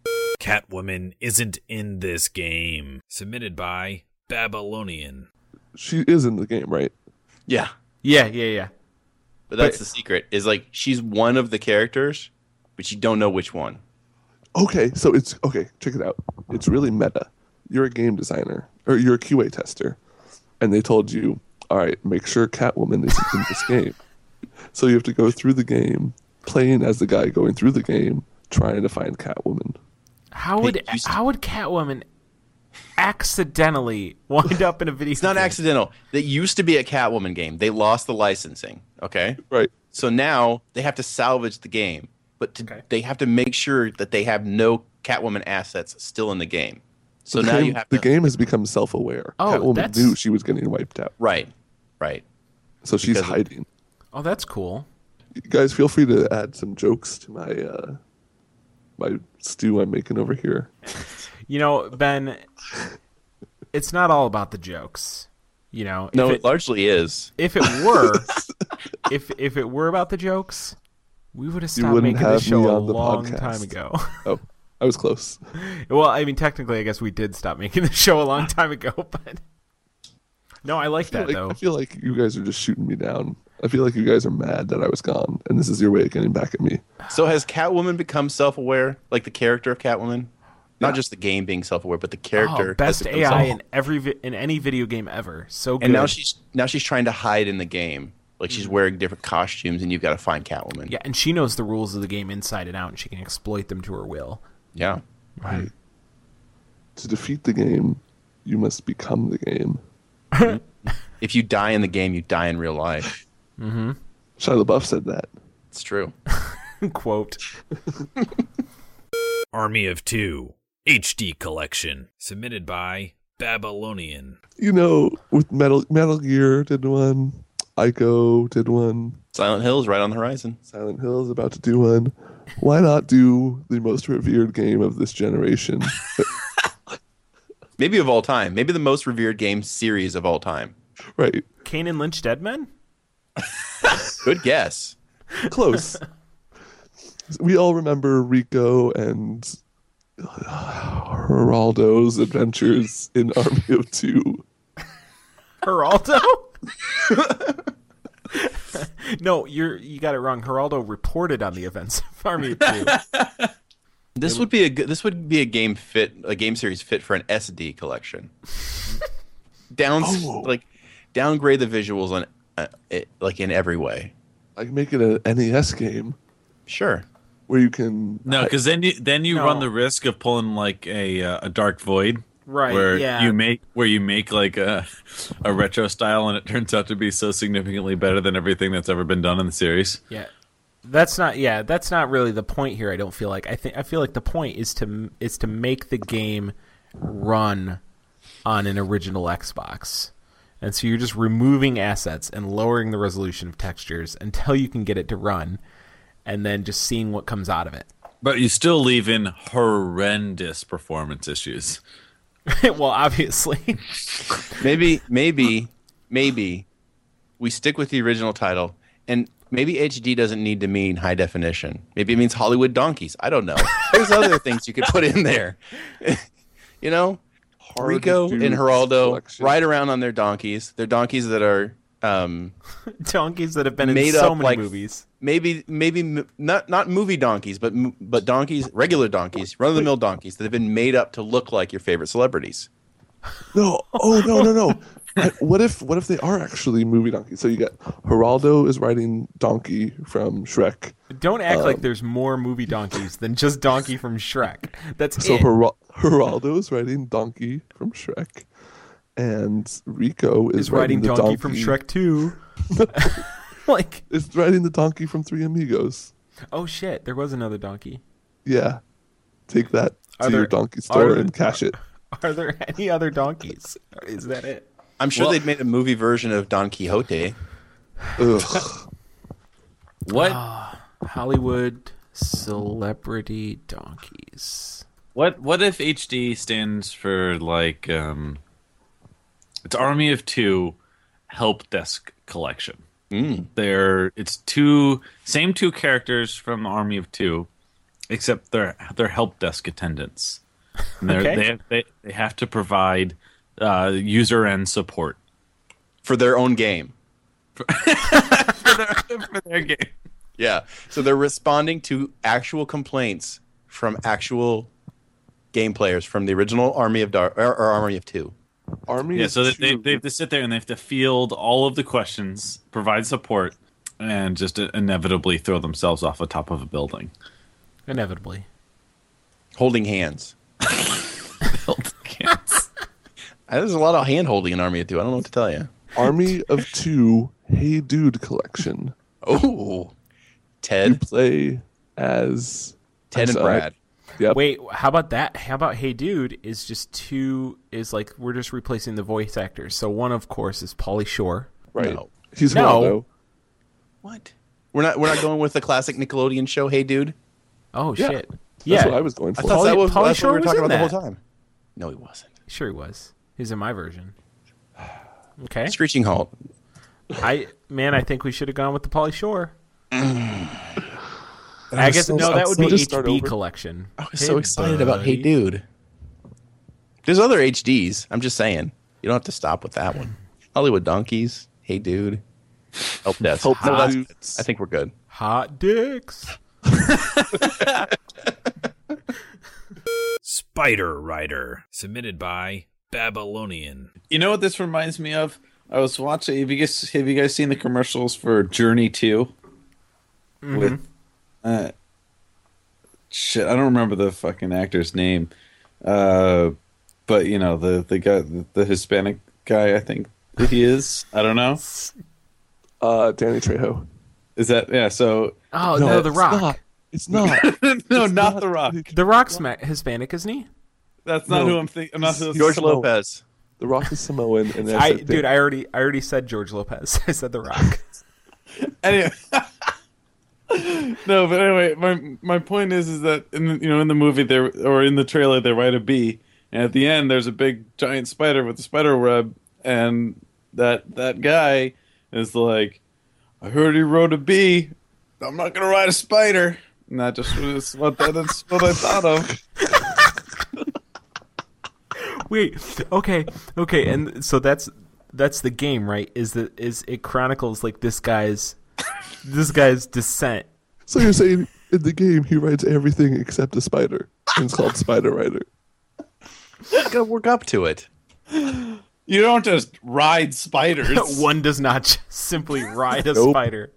E: Catwoman isn't in this game. Submitted by Babylonian.
A: She is in the game, right?
C: Yeah,
B: Yeah, yeah, yeah.
C: but that's
B: But-
C: the secret. Is like she's one of the characters, but you don't know which one.
A: Okay, so it's okay. Check it out. It's really meta. You're a game designer or you're a Q A tester, and they told you, "All right, make sure Catwoman isn't in this game." So you have to go through the game, playing as the guy going through the game, trying to find Catwoman.
B: How would
C: you st-
B: how would Catwoman accidentally wind up in a video?
C: It's not
B: game?
C: accidental. That used to be a Catwoman game. They lost the licensing. Okay,
A: Right.
C: so now they have to salvage the game, but to,
B: Okay.
C: they have to make sure that they have no Catwoman assets still in the game. So
A: the
C: now
A: game,
C: you have
A: the
C: to
A: game has become self-aware.
B: Oh,
A: Catwoman
B: that's-
A: knew she was getting wiped out,
C: right, right.
A: so she's
C: Because of-
A: hiding.
B: Oh, that's cool.
A: You guys, feel free to add some jokes to my uh, my stew I'm making over here.
B: You know, Ben, it's not all about the jokes. You know,
C: No,
B: if
C: it
B: it,
C: largely is.
B: if it were, if if it were about the jokes, we would have stopped
A: wouldn't
B: making this
A: have me
B: show a
A: on the
B: long
A: podcast.
B: time ago.
A: Oh, I was close.
B: Well, I mean, technically, I guess we did stop making the show a long time ago, but no, I like
A: I feel
B: that
A: like,
B: though.
A: I feel like you guys are just shooting me down. I feel like you guys are mad that I was gone, and this is your way of getting back at me.
C: So has Catwoman become self-aware, like the character of Catwoman?
A: Yeah.
C: Not just the game being self-aware, but the character.
B: Oh,
C: has
B: best
C: become
B: A I
C: self-
B: in every vi- in any video game ever. So good.
C: And now she's now she's trying to hide in the game. Like she's wearing different costumes, and you've got to find Catwoman.
B: yeah, and she knows the rules of the game inside and out, and she can exploit them to her will.
C: Yeah.
A: Right. To defeat the game, you must become the game.
C: If you die in the game, you die in real life.
A: Shia LaBeouf said that.
C: It's true.
B: Quote.
E: Army of Two H D Collection. Submitted by Babylonian.
A: You know, with Metal Metal Gear did one, Ico did one,
C: Silent Hill is right on the horizon.
A: Silent Hill is about to do one. Why not do the most revered game of this generation?
C: Maybe of all time. Maybe the most revered game series of all time.
A: Right.
B: Kane and Lynch Dead Men?
C: Good guess.
A: Close. We all remember Rico and Geraldo's adventures in Army of Two.
B: Geraldo? No, you're you got it wrong. Geraldo reported on the events of Army of Two.
C: This would be a good, this would be a game fit a game series fit for an S D collection. Down
A: Oh.
C: like downgrade the visuals on uh, it, like in every way.
A: Like make it an N E S game
C: Sure.
A: where you can
D: No, because then you then you
B: No.
D: run the risk of pulling like a uh, a Dark Void,
B: Right,
D: Where
B: yeah.
D: you make where you make like a a retro style, and it turns out to be so significantly better than everything that's ever been done in the series.
B: Yeah. That's not yeah, that's not really the point here, I don't feel like. I think I feel like the point is to is to make the game run on an original Xbox. And so you're just removing assets and lowering the resolution of textures until you can get it to run, and then just seeing what comes out of it.
D: But you still leave in horrendous performance issues.
B: Well, obviously.
C: Maybe, maybe, maybe we stick with the original title, and maybe H D doesn't need to mean high definition. Maybe it means Hollywood donkeys. I don't know. There's other things you could put in there. You know,
A: Hard
C: Rico
A: to
C: and
A: do
C: Geraldo
A: selection.
C: ride around on their donkeys. They're donkeys that are um,
B: Donkeys that have been in
C: made
B: so
C: up
B: many
C: like
B: movies.
C: maybe, maybe m- not not movie donkeys, but m- but donkeys, regular donkeys, run of the mill donkeys that have been made up to look like your favorite celebrities.
A: No, oh no, no, no. I- what if what if they are actually movie donkeys? So you got Geraldo is riding Donkey from Shrek.
B: Don't act
C: Um,
B: like there's more movie donkeys than just Donkey from Shrek. That's
A: So
B: it.
A: Geral- Geraldo is riding Donkey from Shrek, and Rico is,
B: is riding
A: the
B: donkey, from Shrek two. Like,
A: Is riding the donkey from Three Amigos.
B: oh shit, there was another donkey.
A: Yeah, take that to
B: Are
A: your
B: there-
A: donkey
B: are
A: store
B: there-
A: and cash it.
B: Are there any other donkeys? Is that it?
C: I'm sure
D: Well-
C: they'd made a movie version of Don Quixote.
A: Ugh.
D: What
B: Hollywood celebrity donkeys.
D: what what if H D stands for like um, it's Army of Two Help Desk Collection.
C: Mm.
D: They're it's two same two characters from the Army of Two, except they're they're help desk attendants. And they're,
B: Okay.
D: they, have, they they have to provide uh, user end support
C: For their own game.
D: for their, for their game.
C: Yeah. So they're responding to actual complaints from actual game players from the original Army of Dar or, or Army of Two.
A: Army.
D: Yeah,
A: of
D: so that they
A: Two.
D: they have to sit there and they have to field all of the questions, provide support, and just inevitably throw themselves off the top of a building.
B: Inevitably.
C: Holding hands.
D: Yes.
C: Uh, There's a lot of hand holding in Army of Two. I don't know what to tell you.
A: Army of Two. Hey Dude collection.
C: Oh.
A: You
C: Ted.
A: play as
C: Ted and
A: I'm sorry.
C: Brad.
A: Yep.
B: Wait, how about that? How about Hey Dude is just two is like we're just replacing the voice actors. So one of course is Pauly Shore.
A: Right.
C: No.
A: He's
B: No.
A: Geraldo.
C: What? We're not we're not going with the classic Nickelodeon show, Hey Dude?
B: Oh
A: Yeah.
B: shit.
A: That's
B: Yeah.
A: what I was going for.
C: I thought
B: Pauly-
C: that was
B: Pauly
C: that's
B: Shore
C: what we were
B: was
C: talking
B: in
C: about the
B: that.
C: whole time. No, he wasn't.
B: Sure he was. He's in my version. Okay.
C: Screeching Halt.
B: I man, I think we should have gone with the Pauly Shore.
A: And
B: I
A: was
B: guess
A: so-
B: no,
A: I'll
B: that would
A: still
B: be
A: just start
B: H D
A: over.
B: collection.
C: I was so excited about Hey Dude. There's other H Ds. I'm just saying. You don't have to stop with that one. Hollywood Donkeys. Hey Dude. Help Desk.
A: Help
C: No, that's-
A: Dudes.
C: I think we're good.
B: Hot dicks.
E: Spider Rider, submitted by Babylonian.
D: You know what this reminds me of? I was watching. Have you guys have you guys seen the commercials for Journey Two? With uh, shit, I don't remember the fucking actor's name, uh, but you know the the guy, the, the Hispanic guy. I think he is. I don't know.
A: Uh, Danny Trejo.
D: Is that yeah? So
B: Oh no, The
A: it's
B: Rock.
A: Not. It's not.
D: no,
A: It's
D: not The Rock.
B: The Rock's ma- Hispanic, isn't he?
D: That's not
A: No.
D: who I'm thinking. I'm not who
C: George
A: Samoa.
C: Lopez.
A: The Rock is Samoan, and that's
B: I
A: it.
B: dude, I already I already said George Lopez. I said The Rock.
D: Anyway. No, but anyway, my my point is is that in the, you know in the movie there or in the trailer they write a bee, and at the end there's a big giant spider with a spider web, and that that guy is like, I heard he wrote a bee. I'm not gonna ride a spider. And that just was what that, that's what I thought of.
B: Wait, okay, okay, and so that's that's the game, right? Is that is it chronicles like this guy's this guy's descent.
A: So you're saying in the game he writes everything except a spider, and it's called Spider Rider.
C: You gotta work up to it.
D: You don't just ride spiders.
B: One does not just simply ride a
A: Nope.
B: spider.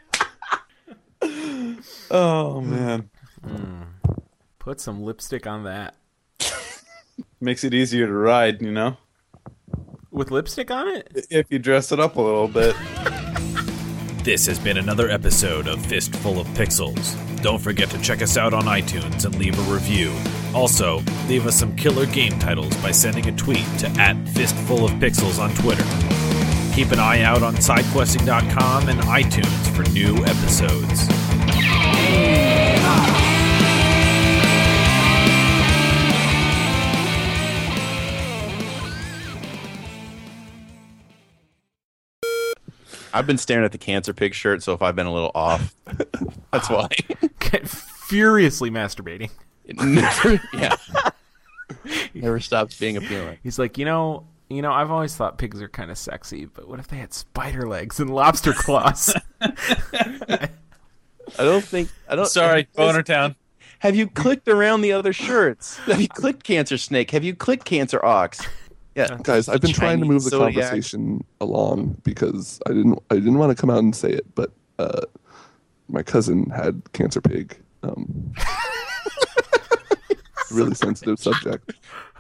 D: Oh man,
B: Put some lipstick on that.
D: makes it easier to ride, you know,
B: With lipstick on it?
D: if you dress it up a little bit.
E: This has been another episode of Fistful of Pixels. Don't forget to check us out on iTunes and leave a review. Also, leave us some killer game titles by sending a tweet to at Fistful of Pixels on Twitter. Keep an eye out on sidequesting dot com and iTunes for new episodes.
C: I've been staring at the Cancer Pig shirt, so if I've been a little off, that's why.
B: Get furiously masturbating.
C: It never, yeah. Never stops being appealing.
B: He's like, you know, you know, I've always thought pigs are kind of sexy, but what if they had spider legs and lobster claws?
C: I don't think. I don't.
D: Sorry, Boner Town.
C: Have you clicked around the other shirts? Have you clicked Cancer Snake? Have you clicked Cancer Ox? Yeah,
A: Guys, I've been trying to move the
C: Chinese Zodiac.
A: conversation along because I didn't I didn't want to come out and say it, but uh, my cousin had cancer pig. Um, really sensitive subject.